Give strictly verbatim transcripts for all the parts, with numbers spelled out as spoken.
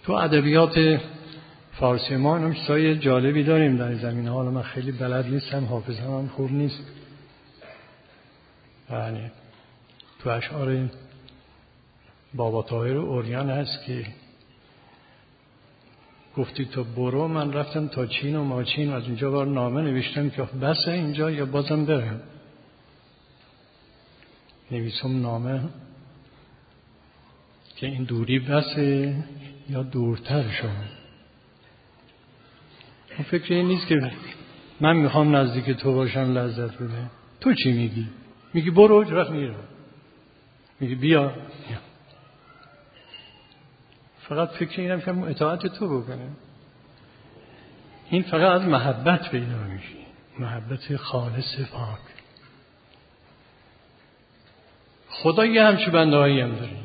تو ادبیات فارسی ما هم چیزای جالبی داریم در این زمینه. حالا من خیلی بلد نیستم، حافظم هم خوب نیست. یعنی تو اشعار بابا طاهر اوریان هست که گفتی تا برو، من رفتم تا چین و ماچین، از اینجا بار نامه نوشتم که بس اینجا یا بازم برم. نویسم نامه که این دوری بسه یا دورتر شد. اون فکر این نیست که من میخوام نزدیک تو باشم لذت بده. تو چی میگی؟ میگی برو، رفت میره. میگی بیا. فقط فکر اینم که اطاعت تو بکنه. این فقط از محبت پیدا میشه، محبت خالص پاک. خدا یه همچه بنده هایی هم داره.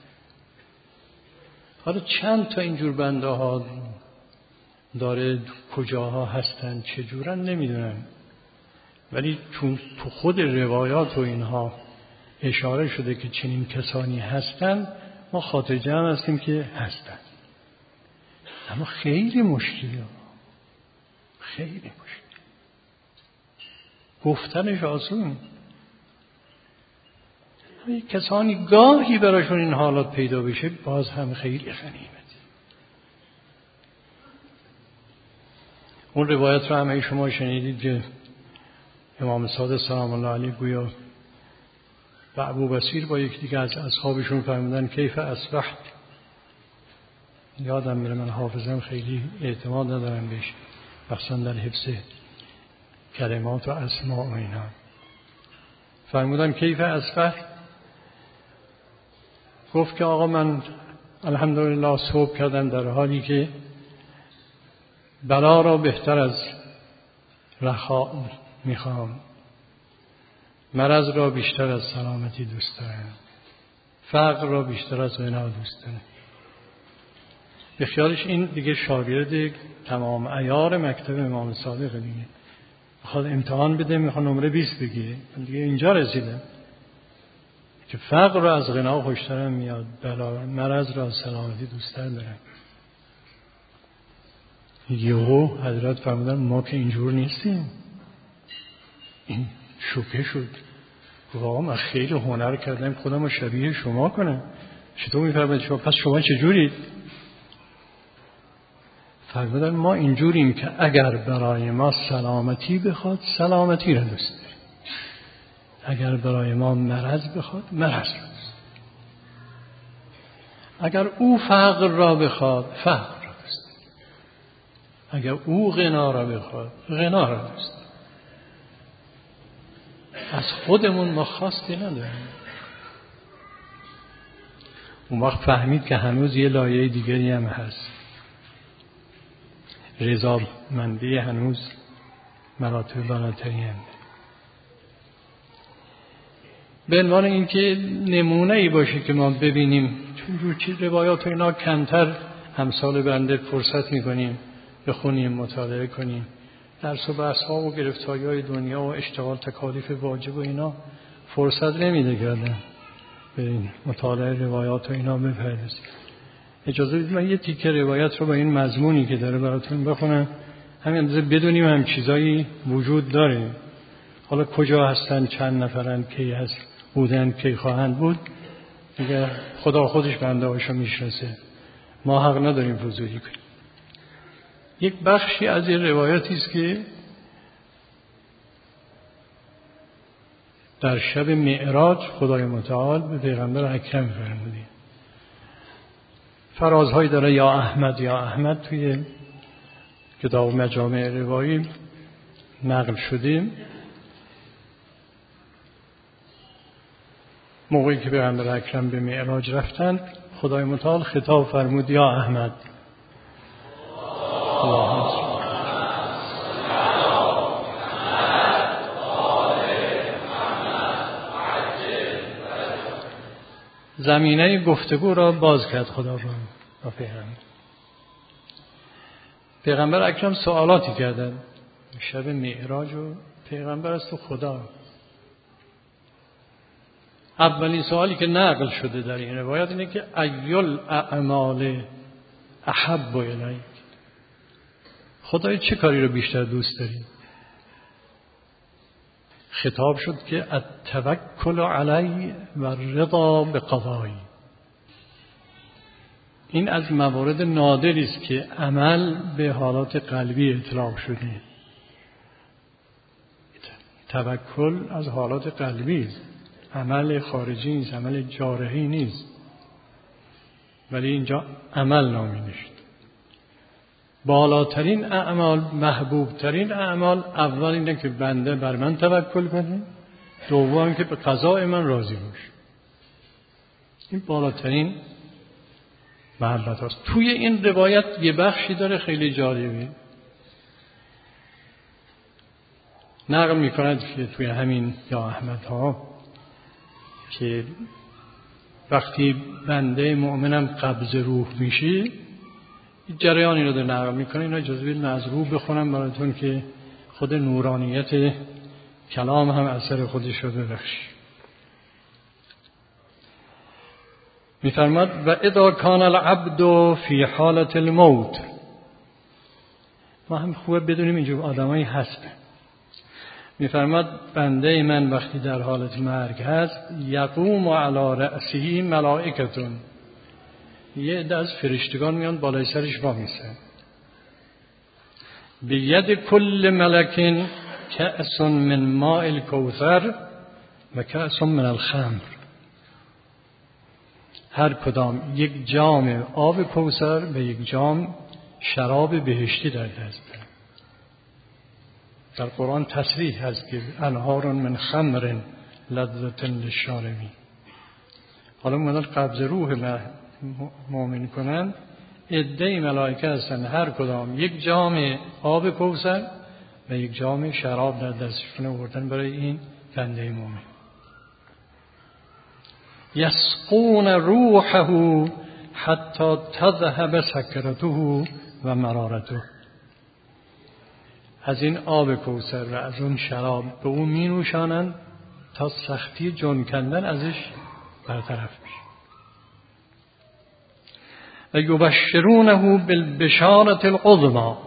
حالا چند تا اینجور بنده ها داره، کجاها هستن، چجورن نمیدونم، ولی چون تو خود روایات و اینها اشاره شده که چنین کسانی هستن، ما خاطر جمع هستیم که هستن. اما خیلی مشکلیه، خیلی مشکل. گفتنش آسون. کسانی گاهی براشون این حالات پیدا بشه باز هم خیلی غنیمت. اون روایت رو همه شما شنیدید که امام صادق سلام الله علیه گویا و ابو بصیر با یک دیگه از اصحابشون فرمودن کیف اصبحت. یادم میره، من حافظم خیلی اعتماد ندارم بهش، مخصوصا در حفظ کلمات و اسماء و اینا. فرمودن کیف اصبحت، گفت که آقا من الحمدلله صبح کردم در حالی که بلا را بهتر از رخا میخوام، مرض را بیشتر از سلامتی دوست دارم، فقر را بیشتر از غنا دوست دارم. به خیالش این دیگه شاگرد تمام عیار مکتب امام صادق دیگه، میخواد امتحان بده، میخواد نمره بیست بگیره. دیگه اینجا رسیدم که فقر را از غنا خوشترم میاد، بلا مرض را از سلامتی دوستتر دارم. یهو حضرت فرمودن ما که اینجور نیستیم. این شوکه شد. واقعا من خیلی هنر کردم خودم رو شبیه شما کنم. چطور میفرمایید شما؟ پس شما چجورید؟ فرمودن ما اینجوریم که اگر برای ما سلامتی بخواد سلامتی را دوست داریم، اگر برای ما مرض بخواد مرض را دوست داریم، اگر او فقر را بخواد فقر را دوست داریم، اگر او غنا را بخواد غنا را دوست داریم. از خودمون ما خواستی نداریم. اون وقت فهمید که هنوز یه لایه دیگری هم هست. رضامندی هنوز مراتب بالاتری هم. به عنوان اینکه نمونه ای باشه که ما ببینیم، چون جور چیز روایات و اینا کمتر همسال بنده فرصت میکنیم بخونیم، مطالعه کنیم. درس و بحث ها و گرفتاری های دنیا و اشتغال تکالیف واجب و اینا فرصت نمیده کردن به این مطالعه روایات و اینا بپردازیم. اجازه بدید من یه تیکه روایت رو با این مضمونی که داره براتون بخونم، همین اندازه بدونیم هم چیزایی وجود داره. حالا کجا هستن، چند نفرن، کی هست بودن، کی خواهند بود، دیگه خدا خودش بنده هاشو میشناسه، ما حق نداریم فضولی کنیم. یک بخشی از این روایتی است که در شب معراج خدای متعال به پیغمبر اکرم فرموده. فرازهایی داره یا احمد یا احمد توی کتاب مجامع روایی نقل شده. موقعی که پیغمبر اکرم به معراج رفتند خدای متعال خطاب فرمود یا احمد. زمینه گفتگو را باز کرد خدا را با پیغمبر. پیغمبر اکرم سوالاتی کردند شب معراج و پیغمبر است و خدا. اولین سوالی که نقل شده در این روایت اینه که ایل اعمال احب الیک، خدای چه کاری رو بیشتر دوست داری؟ خطاب شد که التوکل علی و رضا بقضای. این از موارد نادری است که عمل به حالات قلبی اطلاق شده. توکل از حالات قلبی است، عمل خارجی نیست، عمل جارحی نیست، ولی اینجا عمل نامیده شد. بالاترین اعمال، محبوبترین اعمال، اول اینه که بنده بر من توکل کنه، دوم که به قضای من راضی باشه. این بالاترین محبت هاست. توی این روایت یه بخشی داره خیلی جالبی، نقل میکند که توی همین یا احمد ها که وقتی بنده مؤمنم قبض روح میشه، جریانی رو در نقل میکنه. اینا اجازه بدید من از روح بخونم براتون که خود نورانیت کلام هم اثر خودش رو ببخشی. میفرماد و اذا کان العبد فی حالت الموت، ما هم خوبه بدونیم اینجور آدمایی هست. میفرماد بنده من وقتی در حالت مرگ هست، یقوم علی رأسه ملائکتون، یه عده از فرشتگان میان بالای سرش وامیسن، بید کل ملک کأس من ماء الکوثر و کأس من الخمر، هر کدام یک جام آب کوثر و یک جام شراب بهشتی در دست دارند. در قرآن تصریح هست که انهار من خمر لذة للشاربین. حالا اومدن قبض روح مؤمن کنند، عده ملائکه هستند، هر کدام یک جام آب کوثر و یک جام شراب در دستشون آوردن برای این بنده مؤمن. یسقون روحه حتی تذهب سکرته و مرارته، از این آب کوثر و از اون شراب به اون می نوشانند تا سختی جان کندن ازش برطرف میشه. و یبشرونه بالبشارة العظمی،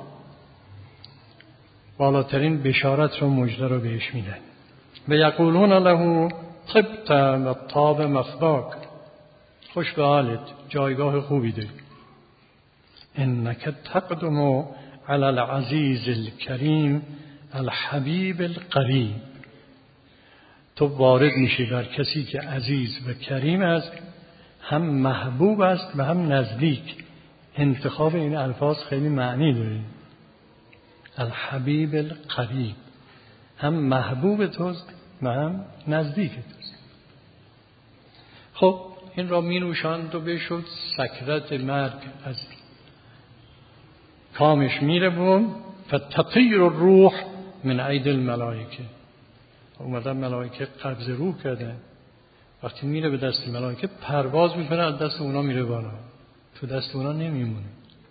بالاترین بشارت رو، مژده رو بهش میدن. و یقولون له طبت و طاب مثواک، خوش به حالت، جایگاه خوبی داری. انک تقدم علی العزیز الکریم الحبیب القریب، تو وارد میشی بر کسی که عزیز و کریم است، هم محبوب است و هم نزدیک. انتخاب این الفاظ خیلی معنی داره. الحبیب القریب، هم محبوب توست و هم نزدیک توست. خب این را می نوشاند و بشد سکرت مرگ از کامش میره بود. فتطیر الروح من اید الملائکه، اومدن ملائکه قبض روح کردن، وقتی میره به دست ملائکه پرواز میکنه، از دست اونا میره بالا، تو دست اونا نمیمونه.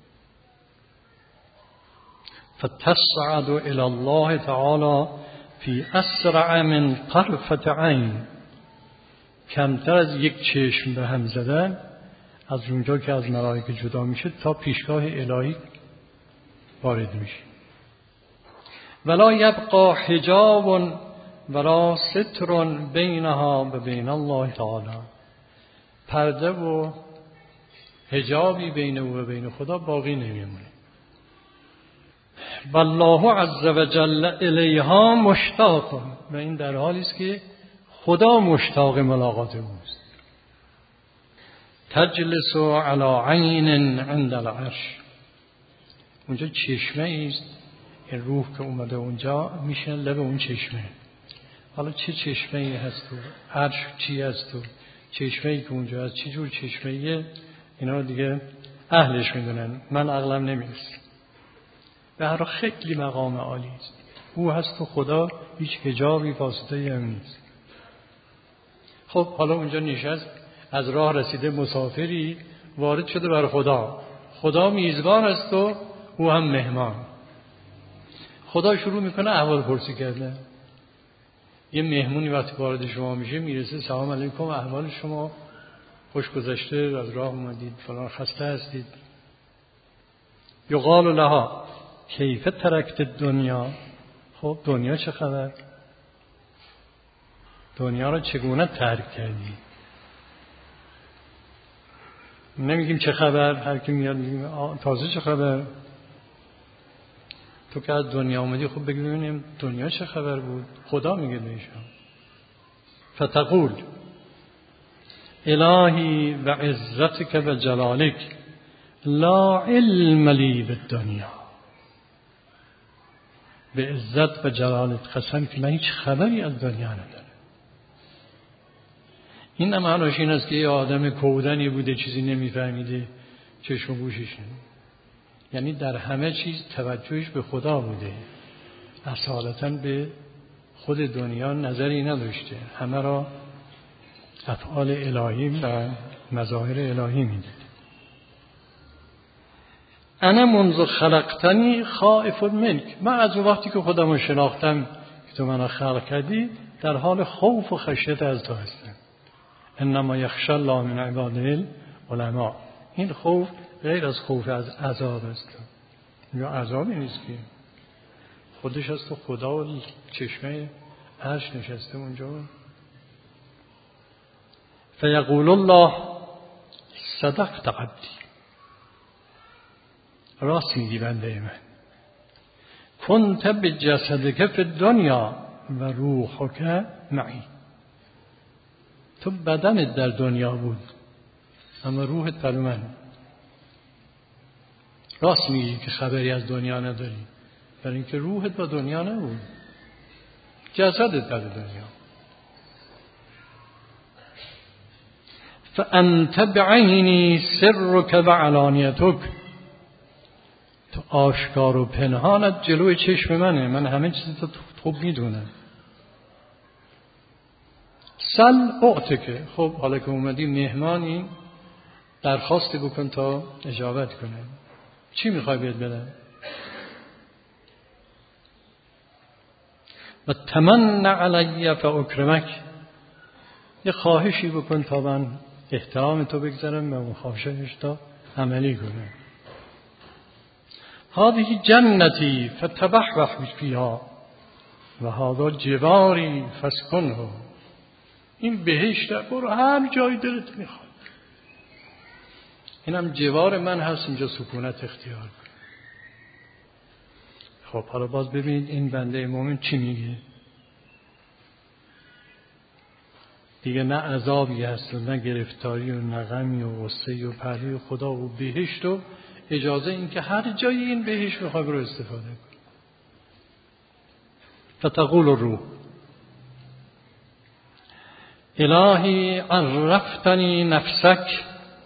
فتصعد الى الله تعالی فی اسرع من طرفة عین، کمتر از یک چشم به هم زدن از اونجا که از ملائکه جدا میشه تا پیشگاه الهی وارد میشه. ولا یبقى حجاب ولا ستر بینها و بین الله تعالی، پرده و حجابی بین او و بین خدا باقی نمیمونه. والله عز وجل الیها مشتاق، و این در حالی است که خدا مشتاق ملاقات اوست. تجلس علی عین عند العرش، اونجا چشمه است، این روح که اومده اونجا میشه لب اون چشمه. حالا چه چشمه ای هست و عرش چی هست و چشمه ای که اونجا هست چی جور چشمه ایه، اینا دیگه اهلش میدونن، من عقلم نمیرسه. به هر خیلی مقام عالی است، او هست و خدا هیچ حجابی واسطه‌ای هم نیست. خب حالا اونجا نشست، از راه رسیده مسافری وارد شده بر خدا، خدا میزبان است و او هم مهمان. خدا شروع میکنه احوال پرسی کردن. یه مهمونی وقتی وارد شما میشه میرسه، سلام علیکم، احوال شما خوش گذشته، از راه اومدید، فلان، خسته هستید، یقال لها کیف ترکت دنیا. خب دنیا چه خبر؟ دنیا رو چگونه ترک کردی؟ نمیگیم چه خبر، هر کی میاد میگیم تازه چه خبر. تو که از دنیا اومدی خب بگی ببینیم دنیا چه خبر بود. خدا میگه بهشون فتقول الهی و عزتک و جلالک لا علم لی بالدنیا. به عزت و جلالت قسم که من هیچ خبری از دنیا ندارم. این هم معناش این است که یه آدم کودنی بوده چیزی نمیفهمیده چشم و گوشش نمید. یعنی در همه چیز توجهش به خدا بوده، اصالتاً به خود دنیا نظری نداشته، همه را افعال الهی و مظاهر الهی میده. انا منذ خلقتنی خائف منک. من از اون وقتی که خودم رو شناختم که تو منو خلق کردی در حال خوف و خشیت از تو هستم. انما یخشی الله من عباده العلماء. این خوف غیر از خوف از عذاب است، یا عذابی نیست که خودش از تو خدا و چشمه عرش نشسته اونجا. فیقول الله صدقت عبدی. راست میگی بنده من. کنت بجسدک فی الدنیا و روحک معی. تو بدنت در دنیا بود اما روحت پر من. راست میگی که خبری از دنیا نداری، برای اینکه روحت با دنیا نبود، جسدت در دنیا. فانت بعینی سرک و علانیتک. تو آشکار و پنهانت جلوی چشم منه، من همه چیزی تو خوب میدونم. سل اعتک. خب حالا که اومدی مهمانی درخواستی بکن تا اجابت کنه. چی میخوای بهت بدم؟ و تمن علی فاکرمک. یه خواهشی بکن تا من احترام تو بگذارم و اون خواهشش تا عملی کنم. هذه جنتی فتبحبح فیها و هذا جواری فاسکنه. این بهشت، برو هر جایی دلت میخواد. اینم جوار من هست، اینجا سکونت اختیار کن. خب حالا باز ببینید این بنده مومن چی میگه. دیگه نه عذابی هست و نه گرفتاری و نه غمی و غصه و پهلوی خدا و بهشت و اجازه این که هر جایی این بهشت بخواد رو استفاده کن. فتقول الروح الهی عرفتنی نفسک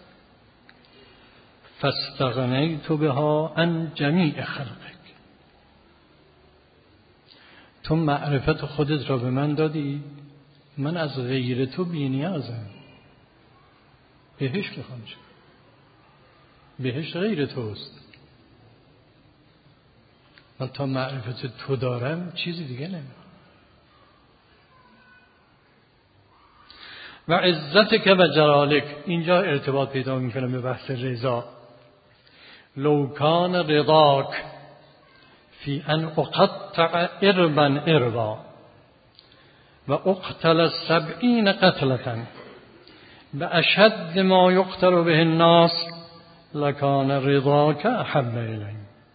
فاستغنیت بها عن جمیع خلقک. تو معرفت خودت را به من دادی، من از غیر تو بی نیازم. بهشت میخوام چه؟ بهشت غیر توست. من تا معرفت تو دارم چیزی دیگه نمیخوام. و عزتک و جلالک. اینجا ارتباط پیدا میکنه به بحث رضا. لو کان رضاک فی ان اقطع اربا اربا و اقتل سبعین قتلة باشد ما یقتل به الناس لکان رضاک احب الی.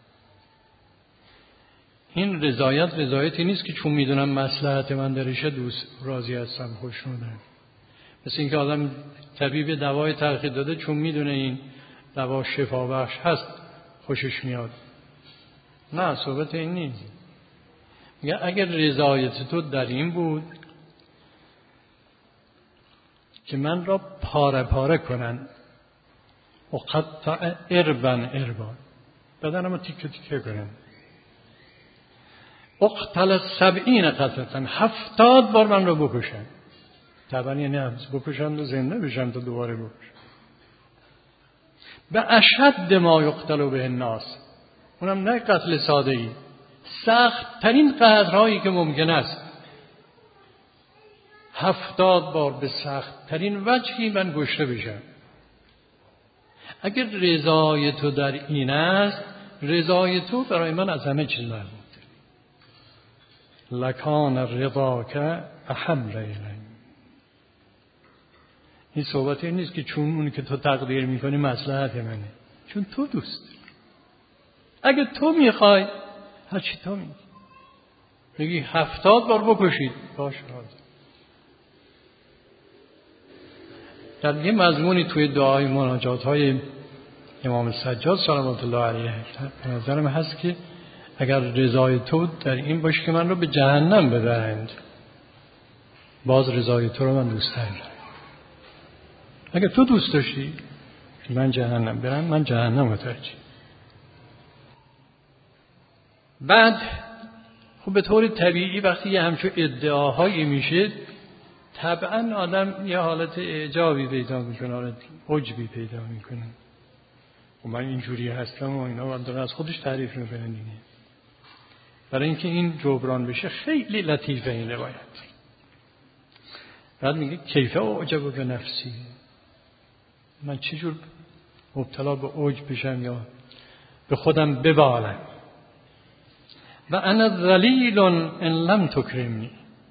این رضایت رضایتی نیست که چون میدونم مصلحت من درشه دوست راضی هستم خوشنودم. مثل اینکه آدم طبیب دوای تلخی داده چون میدونه این دوا شفا بخش هست خوشش میاد. نه، صحبت این نیست. میگه اگر رضایت تو در این بود که من را پاره پاره کنن، اقطع اربن اربان، بدنم رو تیکه تیکه کنن، اقتل سبعین قتلتن، هفتاد بار من رو بکشن. طبعا یعنی بکشن و زنده بشن تا دوباره بکشن. به اشد ما یقتل به الناس. اونم نه قتل ساده ای، سخت ترین قتل‌هایی که ممکن است. هفتاد بار به سخت ترین وجهی من کشته بشم. اگر رضای تو در این است رضای تو برای من از همه چیز مهمه. لکان رضاک احب الی. این صحبت این نیست که چون اونی که تو تقدیر میکنی مصلحت منه، چون تو دوست داری. اگه تو میخوای هر چی تو میگی، میگی هفتاد بار بکشید، باش راضی. در یه مضمونی توی دعای مناجات های امام سجاد صلوات الله علیه به نظرم هست که اگر رضای تو در این باشه که من رو به جهنم ببرند، باز رضای تو رو من دوست دارم. اگر تو دوست داشتی من جهنم برم، من جهنم رو ترجیح. بعد خب به طور طبیعی وقتی یه همچون ادعاهایی میشه طبعا آدم یه حالت اعجابی پیدا میکنه، حالت عجبی پیدا میکنه. و من اینجوری هستم و اینا و داره از خودش تعریف میکنه دیگه. برای اینکه این جبران بشه خیلی لطیفه این روایت. بعد میگه کیف اعجب به نفسی، من چجور مبتلا به عجب بشم یا به خودم ببالم. و انا ذلیل ان لم تکرمنی،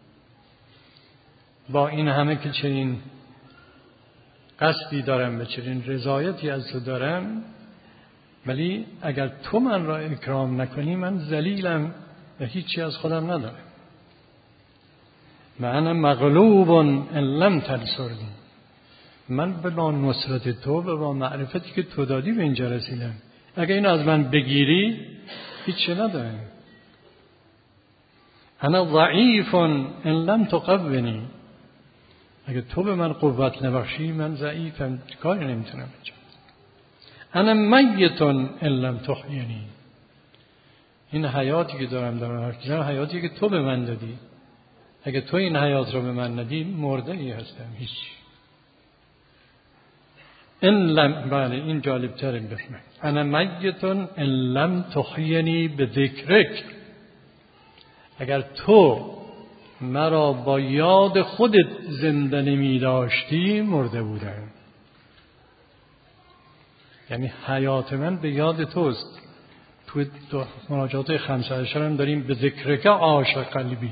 با این همه که چنین قصدی دارم و چنین رضایتی از تو دارم، ولی اگر تو من را اکرام نکنی من ذلیلم و هیچی از خودم ندارم. و انا مغلوب ان لم تنصرنی، من به نصرت تو و با معرفتی که تو دادی به اینجا رسیدم. اگر این از من بگیری هیچی ندارم. انا ضعیف ان لم تقونی، اگر تو به من قوت نبخشی من ضعیفم، کاری نمیتونم بکنم. انا میت ان لم تحیینی، این حیاتی که دارم دارم هر حیاتی که تو به من دادی، اگر تو این حیات رو به من ندی مرده ای هستم، هیچ. ان لم، بله این جالب ترین بفهمه. انا میت ان لم تحیینی بذکرک، اگر تو مرا با یاد خودت زنده نمی داشتی مرده بودم. یعنی حیات من به یاد توست. توی مناجات خمسه عشر هم داریم به ذکرک عاش قلبی.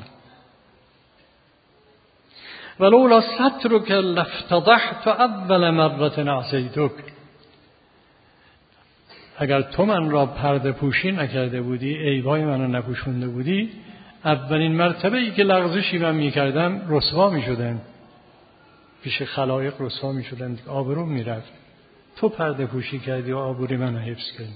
ولولا سترک لافتضحت اول مرة عصیتک، اگر تو من را پرده پوشی نکرده بودی، عیبای منو نپوشونده بودی، اولین مرتبه ای که لغزشی من میکردم رسوا میشدم، پیش خلایق رسوا میشدم، آبروم میرفت. تو پرده پوشی کردی و آبروی منو حفظ کردی.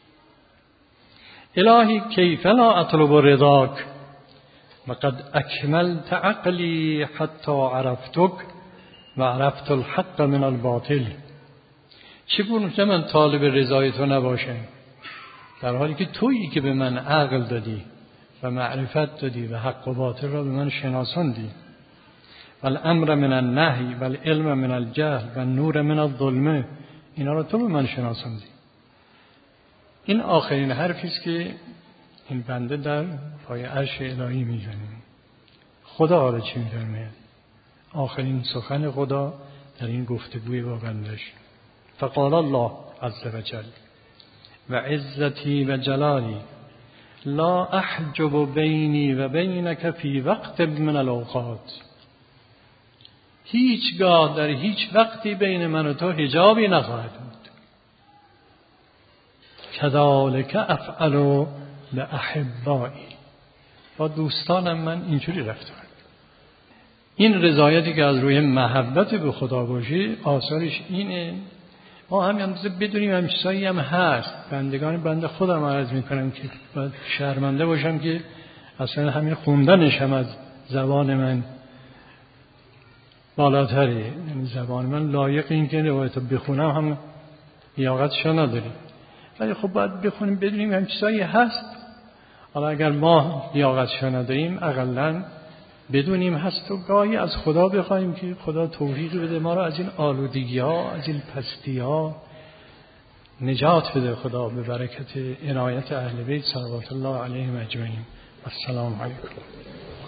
الهی کیف لا اطلب رضاک وقد اکملت عقلی حتی عرفتک و عرفت الحق من الباطل. چگونه من طالب رضای تو نباشم در حالی که تویی که به من عقل دادی و معرفت دادی و حق و باطل را به من شناساندی. و الامر من النهی و العلم من الجهل و النور من الظلمه، اینا را تو به من شناساندی. این آخرین حرفی است که این بنده در پای عرش الهی میزنه. خدا حالا چی میفرماید؟ آخرین سخن خدا در این گفتگوی با بندش. فقال الله عز و جل و عزتی و جلالی لا احجب بینی و بینک فی وقت من الاوقات، هیچگاه در هیچ وقتی بین من و تو حجابی نخواهد بود. کذالک افعل باحبایی، با دوستانم من اینجوری رفتار. این رضایتی که از روی محبت به خدا باشه آثارش اینه. ما همین اندازه بدونیم هم چیزایی هم هست. بندگان بنده خودم عرض میکنم که باید شرمنده باشم که اصلا همین خوندنش هم از زبان من بالاتره. یعنی زبان من لایق این که روایت بخونم هم لیاقتش نداریم، ولی خب باید بخونیم بدونیم هم چیزایی هست. حالا اگر ما لیاقتش نداریم اقلن بدونیم هست و گاهی از خدا بخوایم که خدا توفیق بده ما را از این آلودگی ها، از این پستی ها نجات بده خدا، به برکت عنایت اهل بیت صلوات الله علیهم اجمعین. السلام علیکم.